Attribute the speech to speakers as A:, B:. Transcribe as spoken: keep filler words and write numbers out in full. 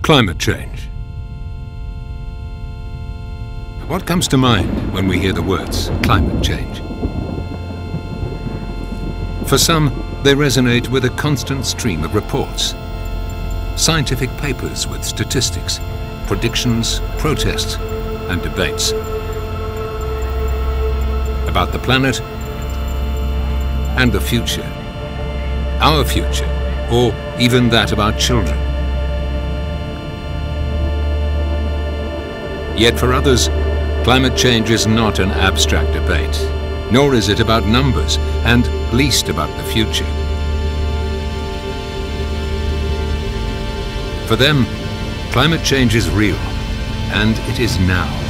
A: Climate change. What comes to mind when we hear the words climate change? For some, they resonate with a constant stream of reports. Scientific papers with statistics, predictions, protests, and debates. About the planet and the future. Our future, or even that of our children. Yet for others, climate change is not an abstract debate, nor is it about numbers, and least about the future. For them, climate change is real, and it is now.